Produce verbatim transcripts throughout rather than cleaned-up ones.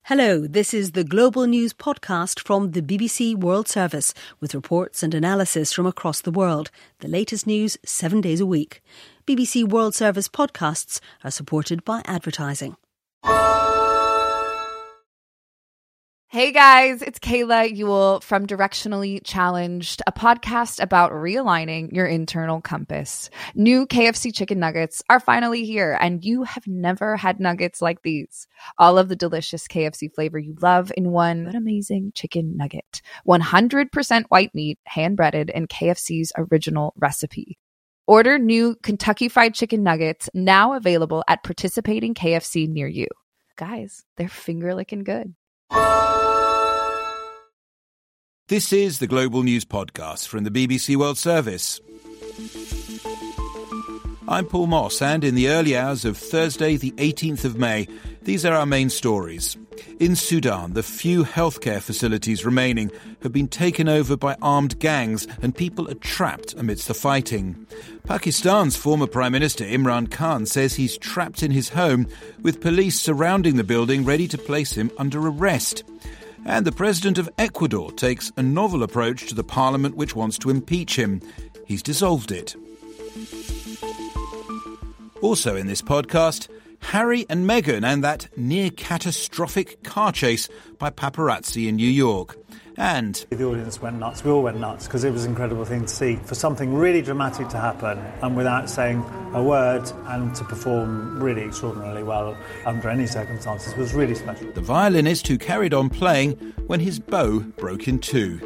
Hello, this is the Global News podcast from the B B C World Service with reports and analysis from across the world. The latest news seven days a week. B B C World Service podcasts are supported by advertising. Hey guys, it's Kayla Ewell from Directionally Challenged, a podcast about realigning your internal compass. New K F C chicken nuggets are finally here, and you have never had nuggets like these. All of the delicious K F C flavor you love in one amazing chicken nugget. one hundred percent white meat, hand-breaded in K F C's original recipe. Order new Kentucky Fried Chicken nuggets, now available at participating K F C near you. Guys, they're finger-licking good. This is the Global News Podcast from the B B C World Service. I'm Paul Moss, and in the early hours of Thursday, the eighteenth of May, these are our main stories. In Sudan, the few healthcare facilities remaining have been taken over by armed gangs, and people are trapped amidst the fighting. Pakistan's former Prime Minister Imran Khan says he's trapped in his home, with police surrounding the building ready to place him under arrest. And the president of Ecuador takes a novel approach to the parliament which wants to impeach him. He's dissolved it. Also in this podcast, Harry and Meghan and that near-catastrophic car chase by paparazzi in New York. And the audience went nuts. We all went nuts because it was an incredible thing to see. For something really dramatic to happen and without saying a word and to perform really extraordinarily well under any circumstances was really special. The violinist who carried on playing when his bow broke in two.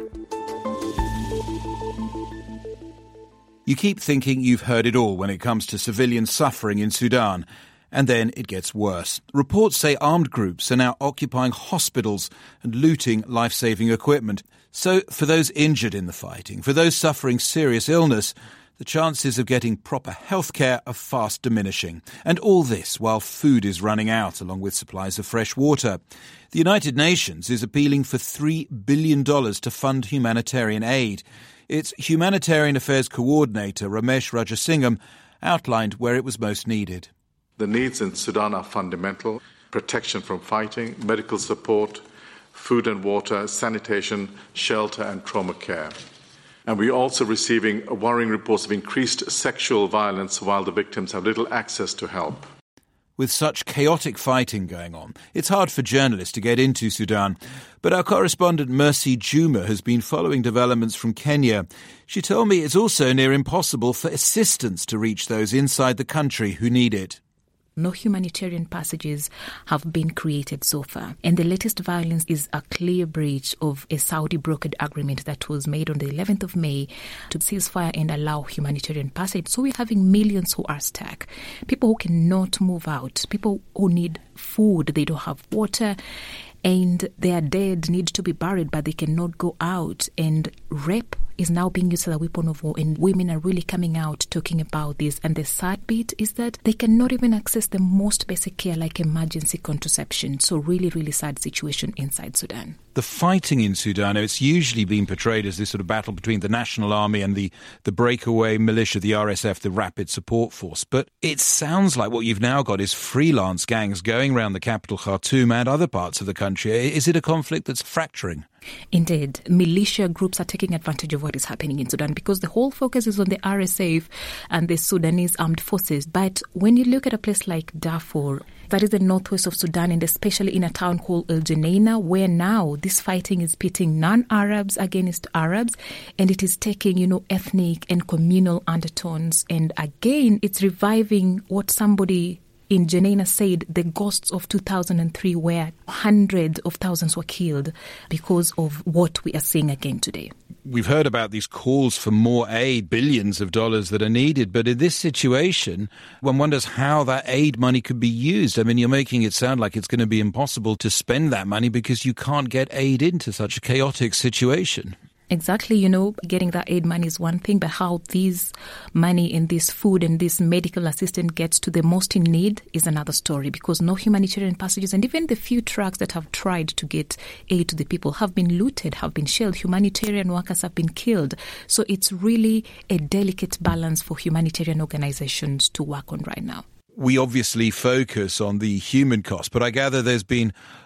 You keep thinking you've heard it all when it comes to civilian suffering in Sudan. And then it gets worse. Reports say armed groups are now occupying hospitals and looting life-saving equipment. So for those injured in the fighting, for those suffering serious illness, the chances of getting proper health care are fast diminishing. And all this while food is running out, along with supplies of fresh water. The United Nations is appealing for three billion dollars to fund humanitarian aid. Its Humanitarian Affairs Coordinator, Ramesh Rajasingham, outlined where it was most needed. The needs in Sudan are fundamental: protection from fighting, medical support, food and water, sanitation, shelter and trauma care. And we're also receiving worrying reports of increased sexual violence while the victims have little access to help. With such chaotic fighting going on, it's hard for journalists to get into Sudan. But our correspondent Mercy Juma has been following developments from Kenya. She told me it's also near impossible for assistance to reach those inside the country who need it. No humanitarian passages have been created so far. And the latest violence is a clear breach of a Saudi-brokered agreement that was made on the eleventh of May to cease fire and allow humanitarian passage. So we're having millions who are stuck, people who cannot move out, people who need food, they don't have water, and their dead need to be buried, but they cannot go out. And rape is now being used as a weapon of war, and women are really coming out talking about this. And the sad bit is that they cannot even access the most basic care like emergency contraception. So really, really sad situation inside Sudan. The fighting in Sudan, it's usually been portrayed as this sort of battle between the National Army and the, the breakaway militia, the R S F, the Rapid Support Force. But it sounds like what you've now got is freelance gangs going around the capital Khartoum and other parts of the country. Is it a conflict that's fracturing? Indeed, militia groups are taking advantage of what is happening in Sudan because the whole focus is on the R S F and the Sudanese armed forces. But when you look at a place like Darfur, that is the northwest of Sudan, and especially in a town called El Geneina, where now this fighting is pitting non-Arabs against Arabs, and it is taking, you know, ethnic and communal undertones. And again, it's reviving what somebody in Geneina said, the ghosts of two thousand three, where hundreds of thousands were killed because of what we are seeing again today. We've heard about these calls for more aid, billions of dollars that are needed. But in this situation, one wonders how that aid money could be used. I mean, you're making it sound like it's going to be impossible to spend that money because you can't get aid into such a chaotic situation. Exactly, you know, getting that aid money is one thing, but how this money and this food and this medical assistance gets to the most in need is another story, because no humanitarian passages, and even the few trucks that have tried to get aid to the people have been looted, have been shelled. Humanitarian workers have been killed. So it's really a delicate balance for humanitarian organizations to work on right now. We obviously focus on the human cost, but I gather there's been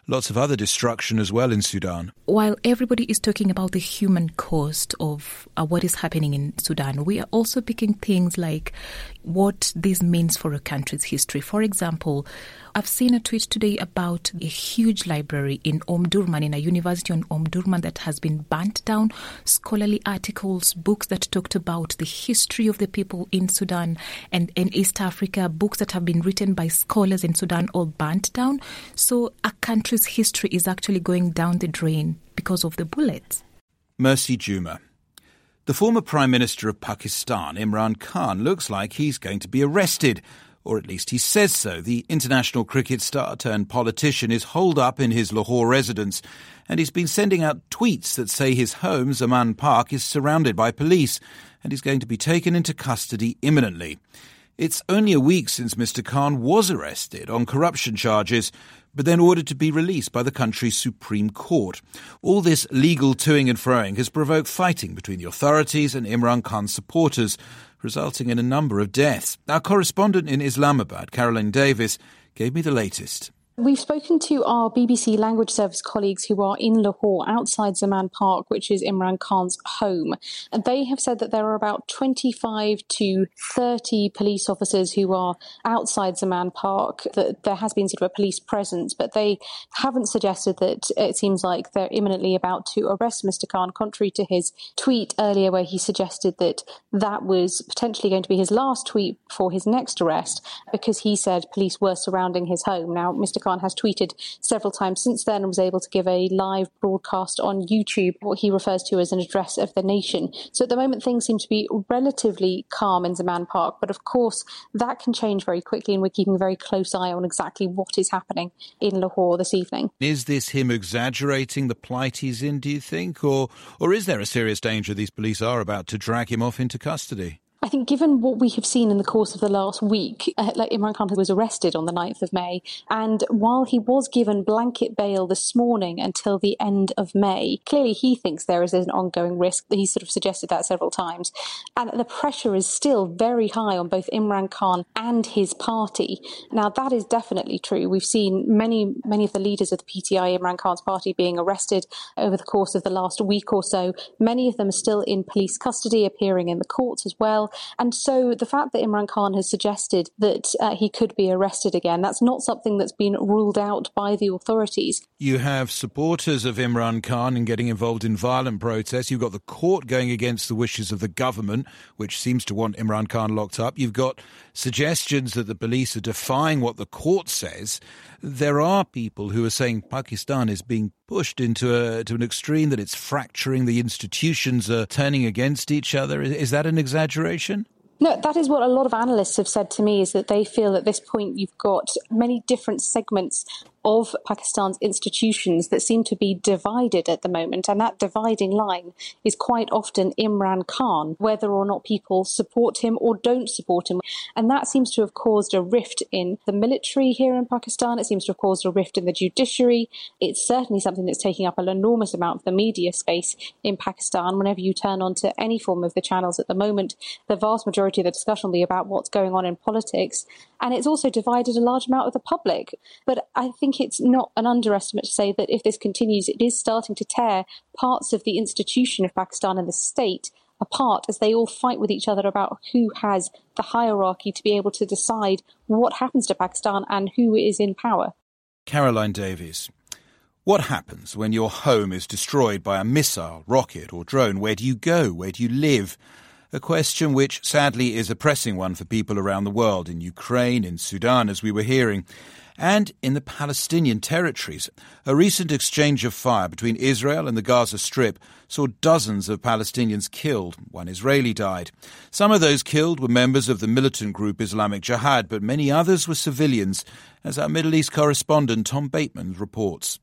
lots of other destruction as well in Sudan. While everybody is talking about the human cost of uh, what is happening in Sudan, we are also picking things like what this means for a country's history. For example, I've seen a tweet today about a huge library in Omdurman, in a university in Omdurman, that has been burnt down. Scholarly articles, books that talked about the history of the people in Sudan and in East Africa, books that have been written by scholars in Sudan, all burnt down. So a country's history is actually going down the drain because of the bullets. Mercy Juma. The former Prime Minister of Pakistan, Imran Khan, looks like he's going to be arrested. Or at least he says so. The international cricket star turned politician is holed up in his Lahore residence, and he's been sending out tweets that say his home, Zaman Park, is surrounded by police, and he's going to be taken into custody imminently. It's only a week since Mister Khan was arrested on corruption charges, but then ordered to be released by the country's Supreme Court. All this legal toing and froing has provoked fighting between the authorities and Imran Khan's supporters, resulting in a number of deaths. Our correspondent in Islamabad, Caroline Davis, gave me the latest. We've spoken to our B B C Language Service colleagues who are in Lahore, outside Zaman Park, which is Imran Khan's home. And they have said that there are about twenty-five to thirty police officers who are outside Zaman Park, that there has been sort of a police presence, but they haven't suggested that it seems like they're imminently about to arrest Mister Khan, contrary to his tweet earlier where he suggested that that was potentially going to be his last tweet for his next arrest, because he said police were surrounding his home. Now, Mister Khan has tweeted several times since then and was able to give a live broadcast on YouTube, what he refers to as an address of the nation. So at the moment, things seem to be relatively calm in Zaman Park, but of course, that can change very quickly, and we're keeping a very close eye on exactly what is happening in Lahore this evening. Is this him exaggerating the plight he's in, do you think? Or, or is there a serious danger these police are about to drag him off into custody? I think given what we have seen in the course of the last week, uh, like Imran Khan was arrested on the ninth of May, and while he was given blanket bail this morning until the end of May, clearly he thinks there is an ongoing risk. He's sort of suggested that several times. And the pressure is still very high on both Imran Khan and his party. Now, that is definitely true. We've seen many, many of the leaders of the P T I, Imran Khan's party, being arrested over the course of the last week or so. Many of them are still in police custody, appearing in the courts as well. And so the fact that Imran Khan has suggested that uh, he could be arrested again, that's not something that's been ruled out by the authorities. You have supporters of Imran Khan and getting involved in violent protests. You've got the court going against the wishes of the government, which seems to want Imran Khan locked up. You've got suggestions that the police are defying what the court says. There are people who are saying Pakistan is being pushed into a, to an extreme, that it's fracturing, the institutions are turning against each other. Is, is that an exaggeration? No, that is what a lot of analysts have said to me, is that they feel at this point you've got many different segments of Pakistan's institutions that seem to be divided at the moment, and that dividing line is quite often Imran Khan, whether or not people support him or don't support him. And that seems to have caused a rift in the military here in Pakistan. It seems to have caused a rift in the judiciary. It's certainly something that's taking up an enormous amount of the media space in Pakistan. Whenever you turn on to any form of the channels at the moment, the vast majority of the discussion will be about what's going on in politics. And it's also divided a large amount of the public. But I think it's not an underestimate to say that if this continues, it is starting to tear parts of the institution of Pakistan and the state apart, as they all fight with each other about who has the hierarchy to be able to decide what happens to Pakistan and who is in power. Caroline Davies. What happens when your home is destroyed by a missile, rocket or drone? Where do you go? Where do you live? A question which, sadly, is a pressing one for people around the world, in Ukraine, in Sudan, as we were hearing, and in the Palestinian territories. A recent exchange of fire between Israel and the Gaza Strip saw dozens of Palestinians killed. One Israeli died. Some of those killed were members of the militant group Islamic Jihad, but many others were civilians, as our Middle East correspondent Tom Bateman reports.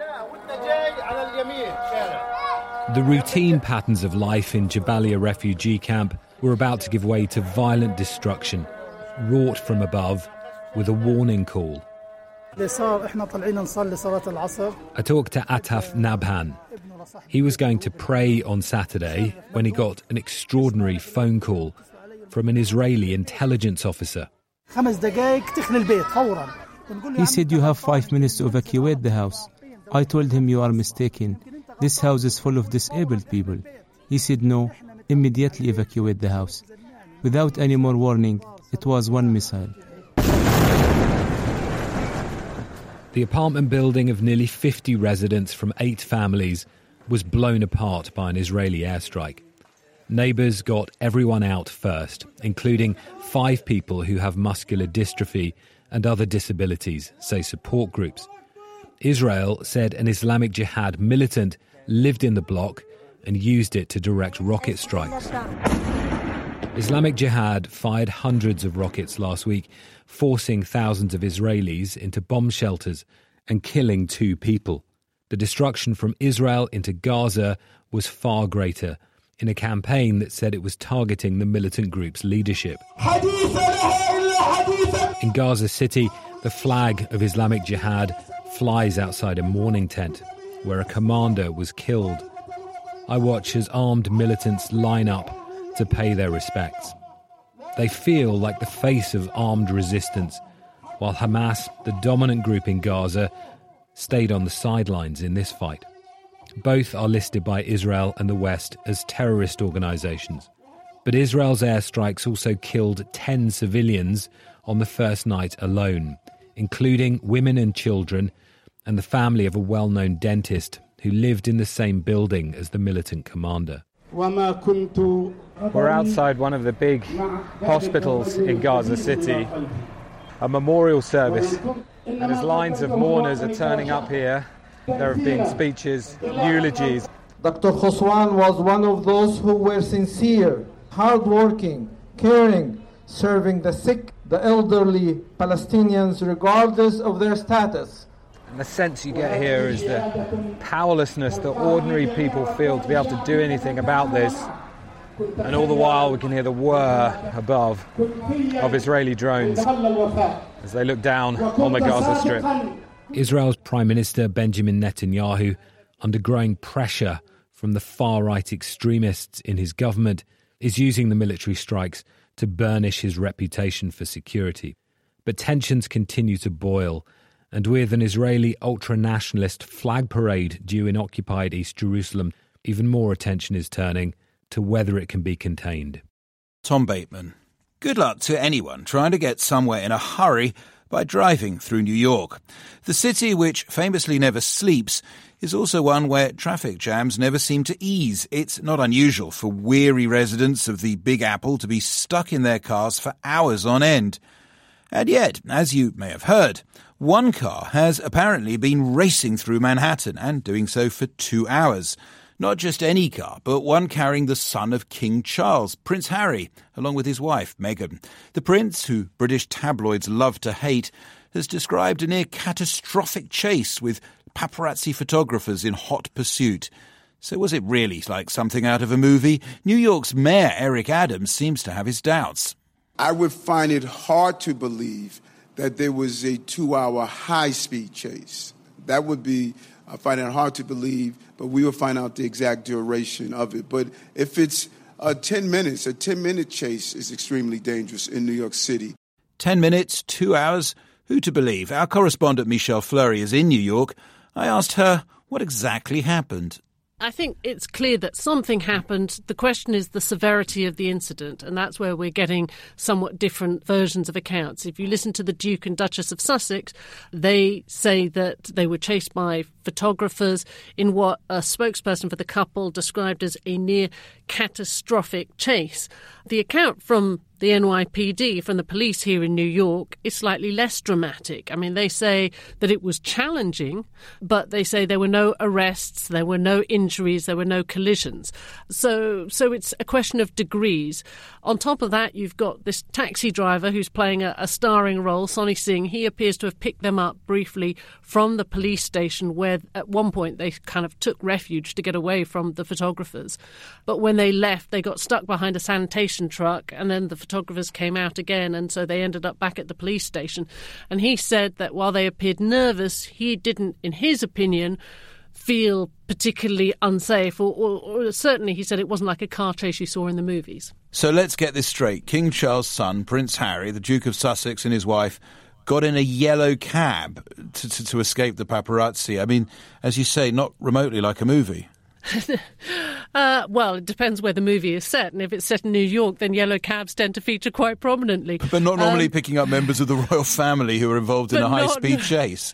The routine patterns of life in Jabalia refugee camp were about to give way to violent destruction, wrought from above with a warning call. I talked to Ataf Nabhan. He was going to pray on Saturday when he got an extraordinary phone call from an Israeli intelligence officer. He said, "You have five minutes to evacuate the house." I told him, "You are mistaken. This house is full of disabled people." He said, "No, immediately evacuate the house." Without any more warning, it was one missile. The apartment building of nearly fifty residents from eight families was blown apart by an Israeli airstrike. Neighbours got everyone out first, including five people who have muscular dystrophy and other disabilities, say support groups. Israel said an Islamic Jihad militant lived in the block and used it to direct rocket strikes. Islamic Jihad fired hundreds of rockets last week, forcing thousands of Israelis into bomb shelters and killing two people. The destruction from Israel into Gaza was far greater, in a campaign that said it was targeting the militant group's leadership. In Gaza City, the flag of Islamic Jihad flies outside a mourning tent, where a commander was killed. I watch as armed militants line up to pay their respects. They feel like the face of armed resistance, while Hamas, the dominant group in Gaza, stayed on the sidelines in this fight. Both are listed by Israel and the West as terrorist organisations. But Israel's airstrikes also killed ten civilians on the first night alone, including women and children and the family of a well-known dentist who lived in the same building as the militant commander. We're outside one of the big hospitals in Gaza City, a memorial service, and as lines of mourners are turning up here, there have been speeches, eulogies. Doctor Khoswan was one of those who were sincere, hardworking, caring, serving the sick, the elderly Palestinians regardless of their status. And the sense you get here is the powerlessness that ordinary people feel to be able to do anything about this. And all the while we can hear the whir above of Israeli drones as they look down on the Gaza Strip. Israel's Prime Minister Benjamin Netanyahu, under growing pressure from the far-right extremists in his government, is using the military strikes to burnish his reputation for security. But tensions continue to boil, and with an Israeli ultra-nationalist flag parade due in occupied East Jerusalem, even more attention is turning to whether it can be contained. Tom Bateman. Good luck to anyone trying to get somewhere in a hurry by driving through New York. The city, which famously never sleeps, is also one where traffic jams never seem to ease. It's not unusual for weary residents of the Big Apple to be stuck in their cars for hours on end. And yet, as you may have heard, one car has apparently been racing through Manhattan and doing so for two hours. Not just any car, but one carrying the son of King Charles, Prince Harry, along with his wife, Meghan. The prince, who British tabloids love to hate, has described a near catastrophic chase with paparazzi photographers in hot pursuit. So was it really like something out of a movie? New York's Mayor Eric Adams seems to have his doubts. I would find it hard to believe that there was a two-hour high-speed chase. That would be, I find it hard to believe, but we will find out the exact duration of it. But if it's uh, ten minutes, a ten-minute chase is extremely dangerous in New York City. Ten minutes, two hours, who to believe? Our correspondent Michelle Fleury is in New York. I asked her what exactly happened. I think it's clear that something happened. The question is the severity of the incident, and that's where we're getting somewhat different versions of accounts. If you listen to the Duke and Duchess of Sussex, they say that they were chased by photographers in what a spokesperson for the couple described as a near catastrophic chase. The account from the N Y P D, from the police here in New York, is slightly less dramatic. I mean, they say that it was challenging, but they say there were no arrests, there were no injuries, there were no collisions. So so it's a question of degrees. On top of that, you've got this taxi driver who's playing a, a starring role, Sonny Singh. He appears to have picked them up briefly from the police station, where at one point they kind of took refuge to get away from the photographers. But when they left, they got stuck behind a sanitation truck, and then the photographers came out again, and so they ended up back at the police station. And he said that while they appeared nervous, he didn't, in his opinion, feel particularly unsafe, or, or, or certainly he said it wasn't like a car chase you saw in the movies. So let's get this straight. King Charles' son, Prince Harry, the Duke of Sussex, and his wife got in a yellow cab to, to, to escape the paparazzi. I mean, as you say, not remotely like a movie. uh, well, it depends where the movie is set, and if it's set in New York, then yellow cabs tend to feature quite prominently. But not normally um, picking up members of the royal family who are involved in a high-speed not, chase.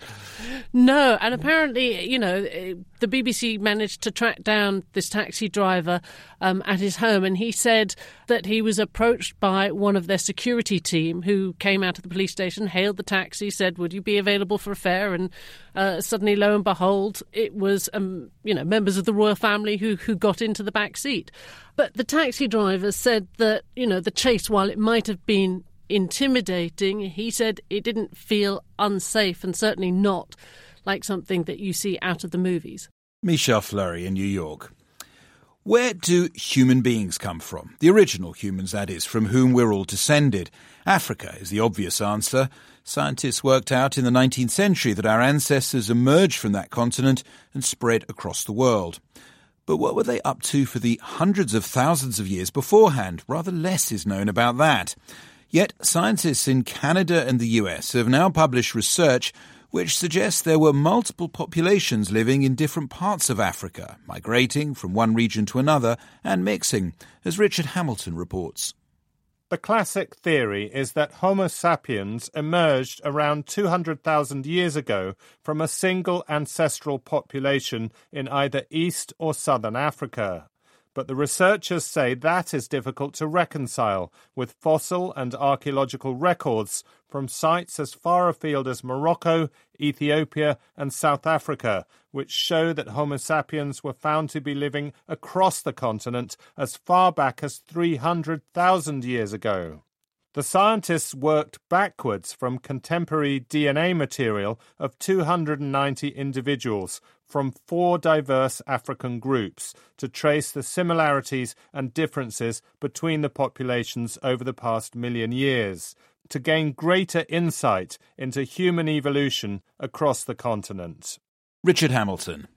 No, and apparently, you know, the B B C managed to track down this taxi driver um, at his home, and he said that he was approached by one of their security team who came out of the police station, hailed the taxi, said, would you be available for a fare? And uh, suddenly, lo and behold, it was, um, you know, members of the royal family who, who got into the back seat. But the taxi driver said that, you know, the chase, while it might have been intimidating, he said it didn't feel unsafe, and certainly not like something that you see out of the movies. Michelle Fleury in New York. Where do human beings come from? The original humans, that is, from whom we're all descended. Africa is the obvious answer. Scientists worked out in the nineteenth century that our ancestors emerged from that continent and spread across the world. But what were they up to for the hundreds of thousands of years beforehand? Rather less is known about that. Yet scientists in Canada and the U S have now published research which suggests there were multiple populations living in different parts of Africa, migrating from one region to another and mixing, as Richard Hamilton reports. The classic theory is that Homo sapiens emerged around two hundred thousand years ago from a single ancestral population in either East or Southern Africa. But the researchers say that is difficult to reconcile with fossil and archaeological records from sites as far afield as Morocco, Ethiopia and South Africa, which show that Homo sapiens were found to be living across the continent as far back as three hundred thousand years ago. The scientists worked backwards from contemporary D N A material of two hundred ninety individuals from four diverse African groups to trace the similarities and differences between the populations over the past million years, to gain greater insight into human evolution across the continent. Richard Hamilton.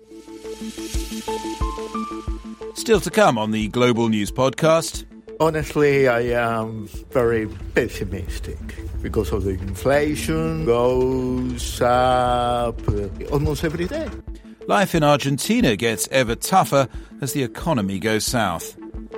Still to come on the Global News Podcast. Honestly, I am very pessimistic because of the inflation goes up almost every day. Life in Argentina gets ever tougher as the economy goes south.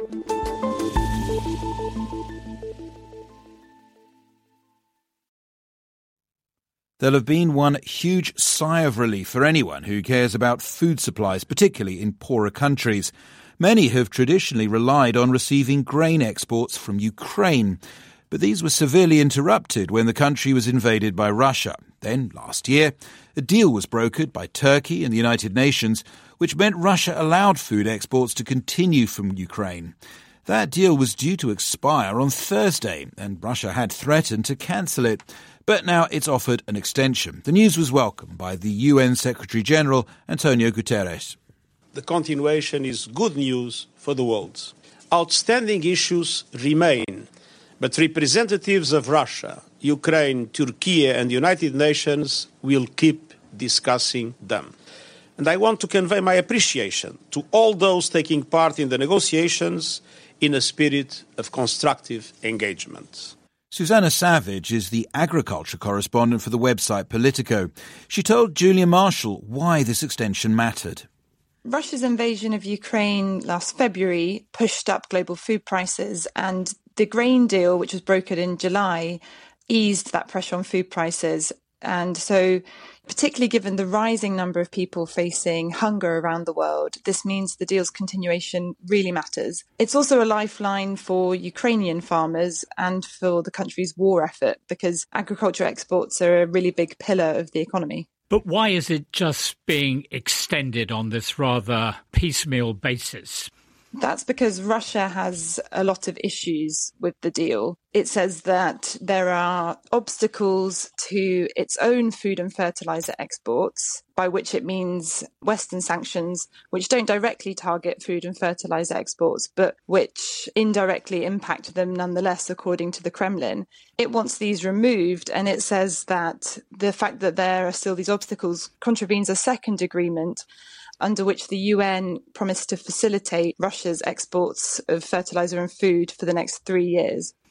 There'll have been one huge sigh of relief for anyone who cares about food supplies, particularly in poorer countries. Many have traditionally relied on receiving grain exports from Ukraine, but these were severely interrupted when the country was invaded by Russia. Then, last year, a deal was brokered by Turkey and the United Nations, which meant Russia allowed food exports to continue from Ukraine. That deal was due to expire on Thursday, and Russia had threatened to cancel it. But now it's offered an extension. The news was welcomed by the U N Secretary-General, Antonio Guterres. The continuation is good news for the world. Outstanding issues remain, but representatives of Russia, Ukraine, Turkey and the United Nations will keep discussing them. And I want to convey my appreciation to all those taking part in the negotiations in a spirit of constructive engagement. Susanna Savage is the agriculture correspondent for the website Politico. She told Julia Marshall why this extension mattered. Russia's invasion of Ukraine last February pushed up global food prices, and the grain deal, which was brokered in July, eased that pressure on food prices. And so, particularly given the rising number of people facing hunger around the world, this means the deal's continuation really matters. It's also a lifeline for Ukrainian farmers and for the country's war effort, because agriculture exports are a really big pillar of the economy. But why is it just being extended on this rather piecemeal basis? That's because Russia has a lot of issues with the deal. It says that there are obstacles to its own food and fertilizer exports, by which it means Western sanctions, which don't directly target food and fertilizer exports, but which indirectly impact them nonetheless, according to the Kremlin. It wants these removed, and it says that the fact that there are still these obstacles contravenes a second agreement under which the U N promised to facilitate Russia's exports of fertilizer and food for the next three years.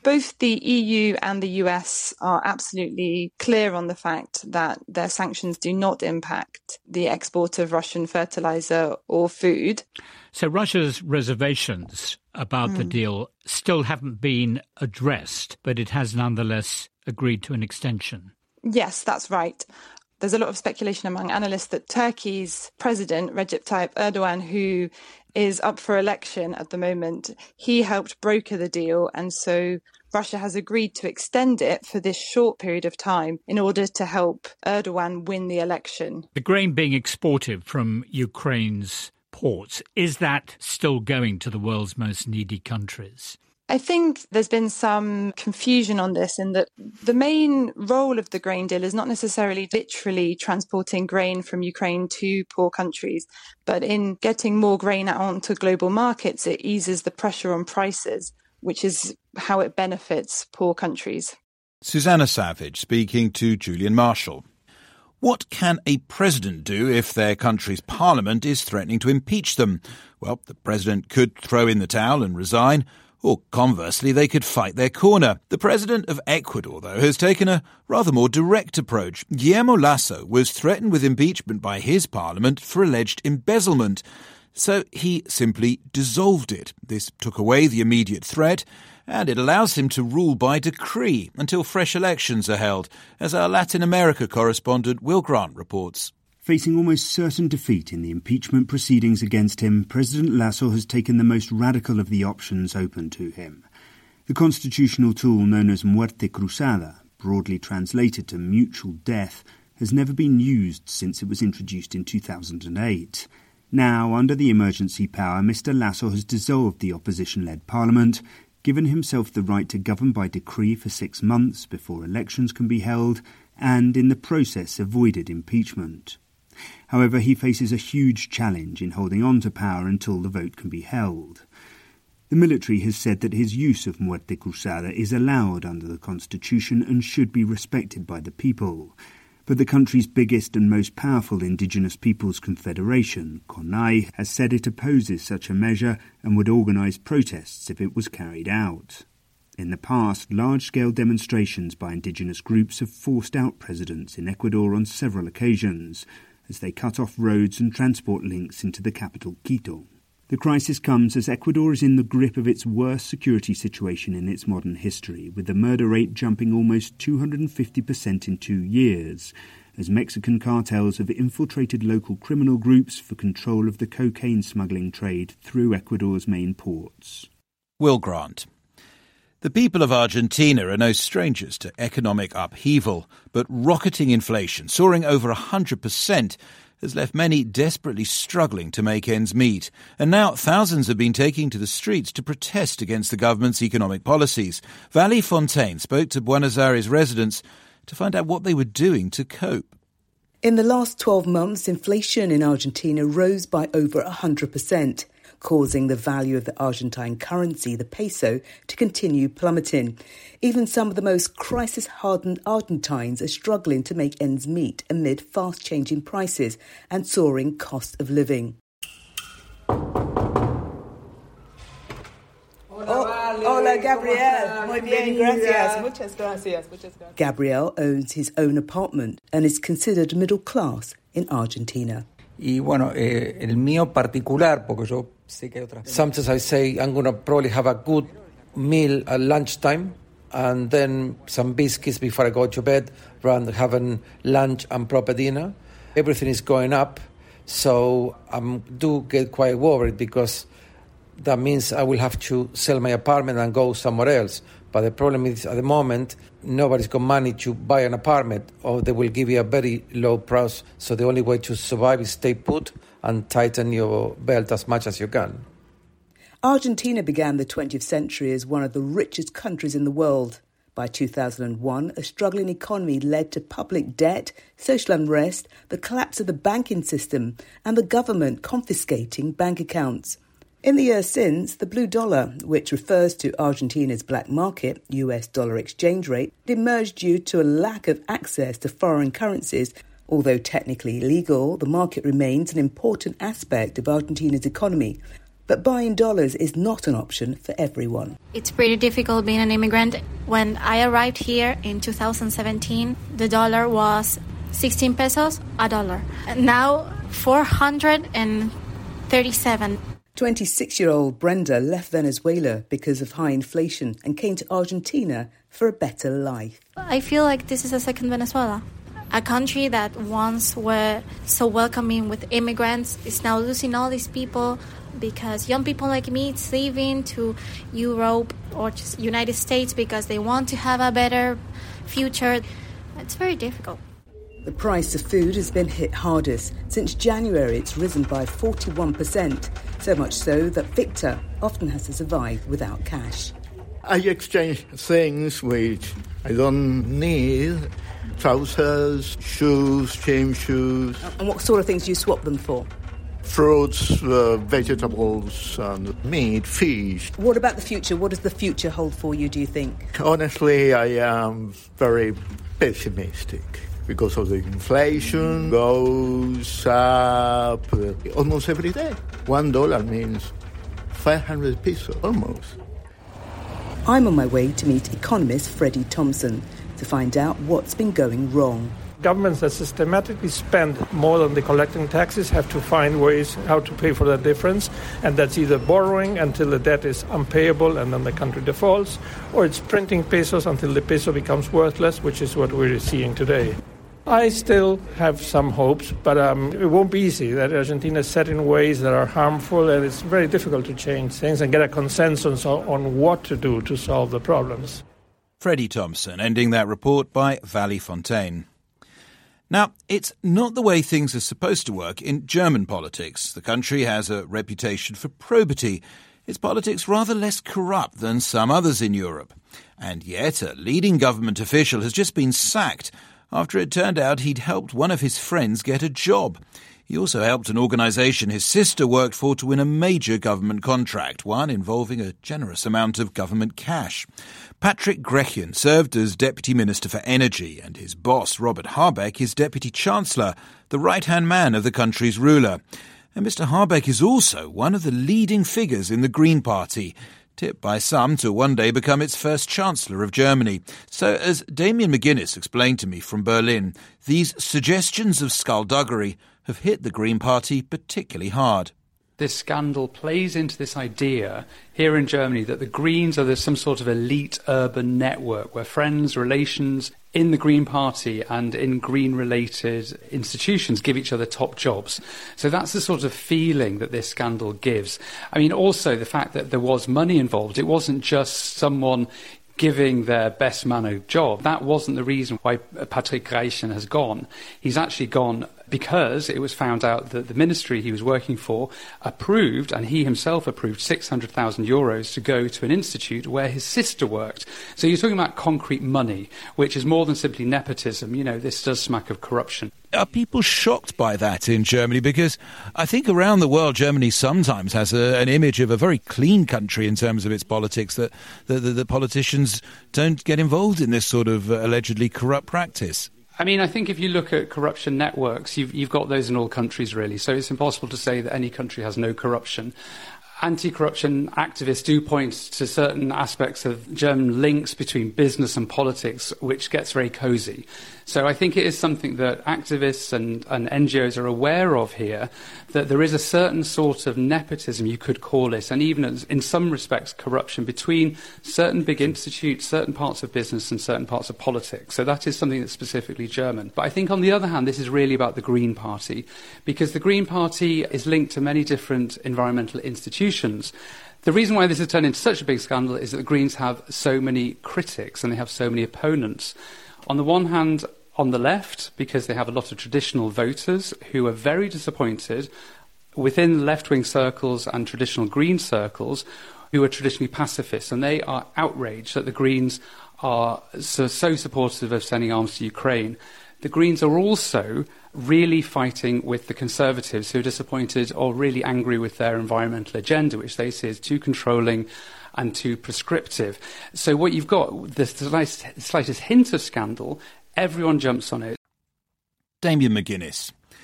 Both the E U and the U S are absolutely clear on the fact that their sanctions do not impact the export of Russian fertilizer or food. So Russia's reservations about mm. the deal still haven't been addressed, but it has nonetheless agreed to an extension. Yes, that's right. There's a lot of speculation among analysts that Turkey's president, Recep Tayyip Erdogan, who is up for election at the moment, he helped broker the deal. And so Russia has agreed to extend it for this short period of time in order to help Erdogan win the election. The grain being exported from Ukraine's ports, is that still going to the world's most needy countries? I think there's been some confusion on this in that the main role of the grain deal is not necessarily literally transporting grain from Ukraine to poor countries, but in getting more grain out onto global markets, it eases the pressure on prices, which is how it benefits poor countries. Susanna Savage speaking to Julian Marshall. What can a president do if their country's parliament is threatening to impeach them? Well, the president could throw in the towel and resign, or conversely, they could fight their corner. The president of Ecuador, though, has taken a rather more direct approach. Guillermo Lasso was threatened with impeachment by his parliament for alleged embezzlement, so he simply dissolved it. This took away the immediate threat, and it allows him to rule by decree until fresh elections are held, as our Latin America correspondent Will Grant reports. Facing almost certain defeat in the impeachment proceedings against him, President Lasso has taken the most radical of the options open to him. The constitutional tool known as muerte cruzada, broadly translated to mutual death, has never been used since it was introduced in two thousand eight. Now, under the emergency power, Mister Lasso has dissolved the opposition-led parliament, given himself the right to govern by decree for six months before elections can be held, and in the process avoided impeachment. However, he faces a huge challenge in holding on to power until the vote can be held. The military has said that his use of muerte cruzada is allowed under the constitution and should be respected by the people. But the country's biggest and most powerful indigenous peoples' confederation, CONAI, has said it opposes such a measure and would organise protests if it was carried out. In the past, large-scale demonstrations by indigenous groups have forced out presidents in Ecuador on several occasions, as they cut off roads and transport links into the capital, Quito. The crisis comes as Ecuador is in the grip of its worst security situation in its modern history, with the murder rate jumping almost two hundred fifty percent in two years, as Mexican cartels have infiltrated local criminal groups for control of the cocaine smuggling trade through Ecuador's main ports. Will Grant. The people of Argentina are no strangers to economic upheaval, but rocketing inflation, soaring over one hundred percent, has left many desperately struggling to make ends meet. And now thousands have been taking to the streets to protest against the government's economic policies. Valley Fontaine spoke to Buenos Aires residents to find out what they were doing to cope. In the last twelve months, inflation in Argentina rose by over one hundred percent. Causing the value of the Argentine currency, the peso, to continue plummeting. Even some of the most crisis-hardened Argentines are struggling to make ends meet amid fast-changing prices and soaring cost of living. Hola, Gabriel. Muy bien, gracias. Muchas gracias. Muchas gracias. Gabriel owns his own apartment and is considered middle class in Argentina. Y bueno, eh, el mío particular, porque yo sé que hay otras. Sometimes I say I'm going to probably have a good meal at lunchtime and then some biscuits before I go to bed, rather than having lunch and proper dinner. Everything is going up, so I do get quite worried because that means I will have to sell my apartment and go somewhere else. But the problem is, at the moment, nobody's got money to buy an apartment, or they will give you a very low price. So the only way to survive is stay put and tighten your belt as much as you can. Argentina began the twentieth century as one of the richest countries in the world. By two thousand one, a struggling economy led to public debt, social unrest, the collapse of the banking system, and the government confiscating bank accounts. In the years since, the blue dollar, which refers to Argentina's black market, U S dollar exchange rate, emerged due to a lack of access to foreign currencies. Although technically legal, the market remains an important aspect of Argentina's economy. But buying dollars is not an option for everyone. It's pretty difficult being an immigrant. When I arrived here in two thousand seventeen, the dollar was sixteen pesos a dollar. Now, four hundred thirty-seven. twenty-six-year-old Brenda left Venezuela because of high inflation and came to Argentina for a better life. I feel like this is a second Venezuela. A country that once were so welcoming with immigrants is now losing all these people because young people like me is leaving to Europe or just United States because they want to have a better future. It's very difficult. The price of food has been hit hardest. Since January, it's risen by forty-one percent, so much so that Victor often has to survive without cash. I exchange things which I don't need. Trousers, shoes, gym shoes. And what sort of things do you swap them for? Fruits, uh, vegetables, and meat, fish. What about the future? What does the future hold for you, do you think? Honestly, I am very pessimistic because of the inflation goes up uh, almost every day. One dollar means five hundred pesos, almost. I'm on my way to meet economist Freddie Thompson to find out what's been going wrong. Governments that systematically spend more than they're collecting taxes have to find ways how to pay for that difference, and that's either borrowing until the debt is unpayable and then the country defaults, or it's printing pesos until the peso becomes worthless, which is what we're seeing today. I still have some hopes, but um, it won't be easy. That Argentina is set in ways that are harmful, and it's very difficult to change things and get a consensus on, on what to do to solve the problems. Freddie Thompson, ending that report by Valley Fontaine. Now, it's not the way things are supposed to work in German politics. The country has a reputation for probity. Its politics rather less corrupt than some others in Europe. And yet, a leading government official has just been sacked after it turned out he'd helped one of his friends get a job. He also helped an organisation his sister worked for to win a major government contract, one involving a generous amount of government cash. Patrick Grechien served as Deputy Minister for Energy, and his boss, Robert Habeck, is Deputy Chancellor, the right-hand man of the country's ruler. And Mister Habeck is also one of the leading figures in the Green Party, tipped by some to one day become its first Chancellor of Germany. So, as Damien McGuinness explained to me from Berlin, these suggestions of skullduggery have hit the Green Party particularly hard. This scandal plays into this idea here in Germany that the Greens are some sort of elite urban network where friends, relations in the Green Party and in Green-related institutions give each other top jobs. So that's the sort of feeling that this scandal gives. I mean, also the fact that there was money involved. It wasn't just someone giving their best man a job. That wasn't the reason why Patrick Grechien has gone. He's actually gone because it was found out that the ministry he was working for approved, and he himself approved, six hundred thousand euros to go to an institute where his sister worked. So you're talking about concrete money, which is more than simply nepotism. You know, this does smack of corruption. Are people shocked by that in Germany? Because I think around the world, Germany sometimes has a, an image of a very clean country in terms of its politics, that the, the, the politicians don't get involved in this sort of uh, allegedly corrupt practice. I mean, I think if you look at corruption networks, you've, you've got those in all countries, really. So it's impossible to say that any country has no corruption. Anti-corruption activists do point to certain aspects of German links between business and politics, which gets very cosy. So I think it is something that activists and, and N G Os are aware of here, that there is a certain sort of nepotism, you could call it, and even as, in some respects corruption between certain big institutes, certain parts of business and certain parts of politics. So that is something that's specifically German. But I think on the other hand, this is really about the Green Party, because the Green Party is linked to many different environmental institutions. The reason why this has turned into such a big scandal is that the Greens have so many critics and they have so many opponents. On the one hand, on the left, because they have a lot of traditional voters who are very disappointed within left-wing circles and traditional Green circles who are traditionally pacifists, and they are outraged that the Greens are so, so supportive of sending arms to Ukraine. The Greens are also really fighting with the Conservatives who are disappointed or really angry with their environmental agenda, which they see as too controlling and too prescriptive. So what you've got, the slightest, slightest hint of scandal, everyone jumps on it. Damien McGuinness.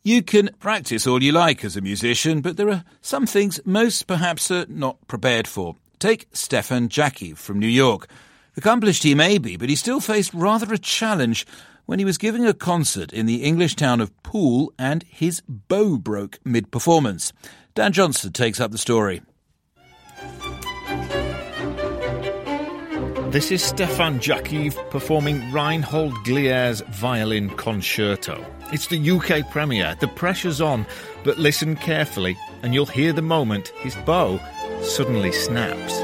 You can practice all you like as a musician, but there are some things most perhaps are not prepared for. Take Stefan Jacki from New York. Accomplished he may be, but he still faced rather a challenge when he was giving a concert in the English town of Poole and his bow broke mid-performance. Dan Johnson takes up the story. This is Stefan Jacki performing Reinhold Glier's Violin Concerto. It's the U K premiere. The pressure's on, but listen carefully and you'll hear the moment his bow suddenly snaps.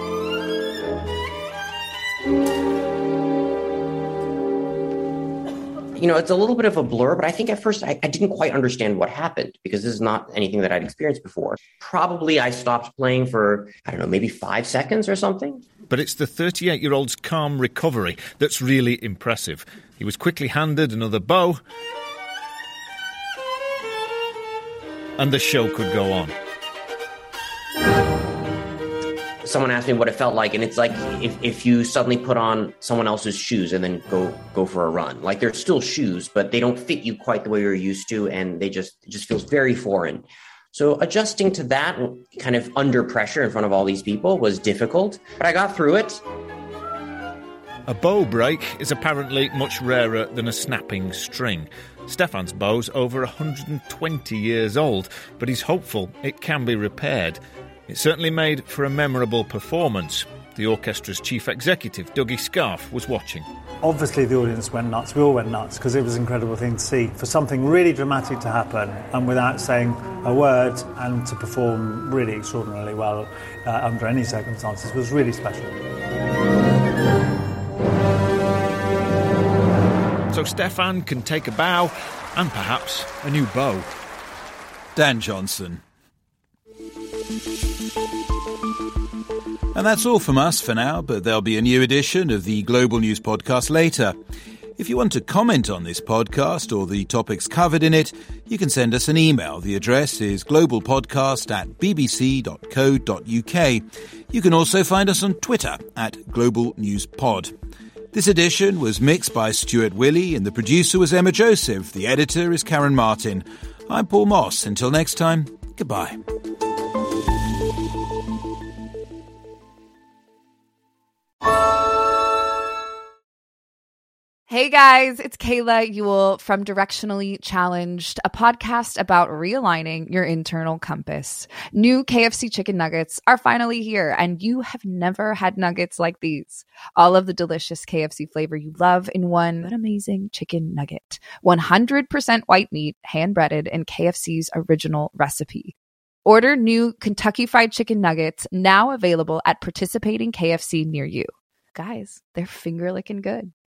You know, it's a little bit of a blur, but I think at first I, I didn't quite understand what happened because this is not anything that I'd experienced before. Probably I stopped playing for, I don't know, maybe five seconds or something. But it's the thirty-eight-year-old's calm recovery that's really impressive. He was quickly handed another bow, and the show could go on. Someone asked me what it felt like, and it's like if, if you suddenly put on someone else's shoes and then go go for a run. Like, they're still shoes, but they don't fit you quite the way you're used to, and they just it just feels very foreign. So adjusting to that kind of under pressure in front of all these people was difficult, but I got through it. A bow break is apparently much rarer than a snapping string. Stefan's bow's over one hundred twenty years old, but he's hopeful it can be repaired. It certainly made for a memorable performance. The orchestra's chief executive, Dougie Scarf, was watching. Obviously the audience went nuts. We all went nuts because it was an incredible thing to see. For something really dramatic to happen and without saying a word and to perform really extraordinarily well uh, under any circumstances was really special. So Stefan can take a bow and perhaps a new bow. Dan Johnson. And that's all from us for now, but there'll be a new edition of the Global News Podcast later. If you want to comment on this podcast or the topics covered in it, you can send us an email. The address is globalpodcast at bbc dot co dot uk. You can also find us on Twitter at Global News Pod. This edition was mixed by Stuart Willey and the producer was Emma Joseph. The editor is Karen Martin. I'm Paul Moss. Until next time, goodbye. Hey guys, it's Kayla Ewell from Directionally Challenged, a podcast about realigning your internal compass. New K F C chicken nuggets are finally here, and you have never had nuggets like these. All of the delicious K F C flavor you love in one amazing chicken nugget. one hundred percent white meat, hand-breaded in K F C's original recipe. Order new Kentucky Fried Chicken nuggets now available at participating K F C near you. Guys, they're finger-licking good.